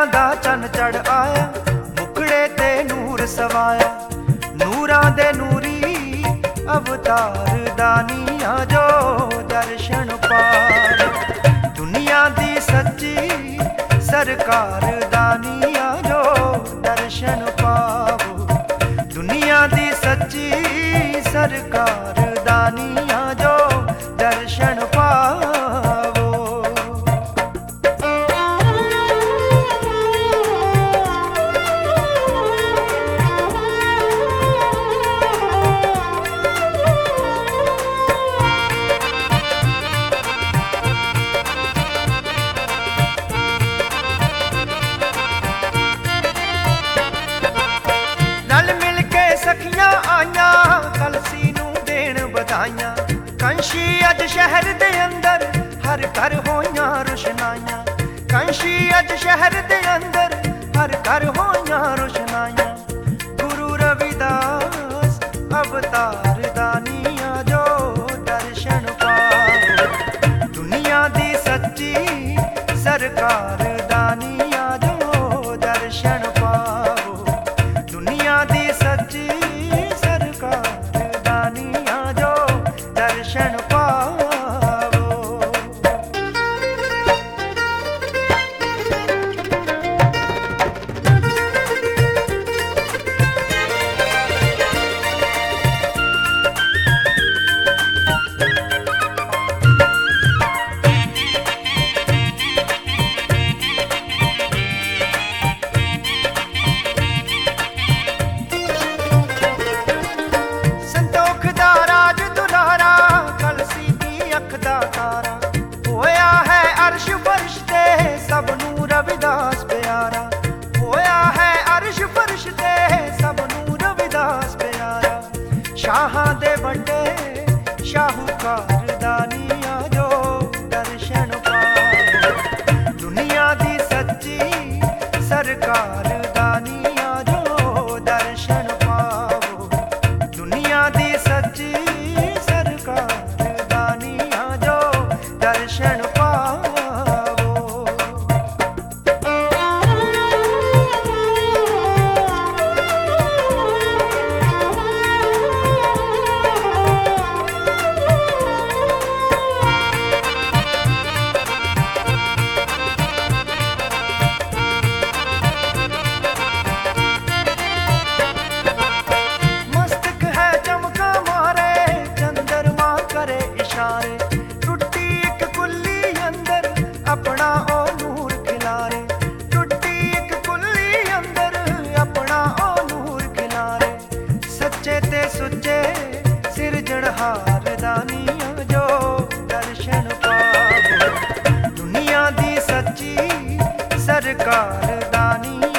दा चन चढ़ आया, मुखड़े ते नूर सवाया। नूरां दे नूरी अवतार दानिया जो दर्शन पाए। दुनिया दी सच्ची सरकार दानिया जो दर्शन पाओ। दुनिया दी सच्ची सरकार दानिया जो दर्शन पाओ। सखियां आईया कलसी नूं देण बधाइयां। कंशी अज शहर दे अंदर हर घर होइयां रोशनाइयां। कंशी अज शहर दे अंदर हर घर होइयां रोशनाइयां। गुरु रविदास अवतार दानिया जो दर्शन पाओ। दुनिया दी सच्ची सरकार दानिया जो दर्शन पाओ। दुनिया दी सच्ची सरकार दानिया जो दर्शन पाओ। होया है अर्श फर्श ते सब नूं रविदास प्यारा। होया है अर्श फर्श ते सब नूं रविदास प्यारा। शाहां दे बड़े शाहूकार दानिया जो दर्शन पाओ। दुनिया दी सच्ची सरकार दानिया जो दर्शन पाओ। दुनिया दी सच्ची सरकार दानिया जो दर्शन पाओ। मस्तक है चमका मारे चंद्रमा करे इशारे। टुट्टी एक कुल्ली अंदर अपना ओ नूर खिलारे। टुट्टी एक कुल्ली अंदर अपना ओ नूर खिलारे। सच्चे ते सुच्चे सिरजणहार दानिया जो दर्शन पाओ। दुनिया दी सच्ची सरकार दानिया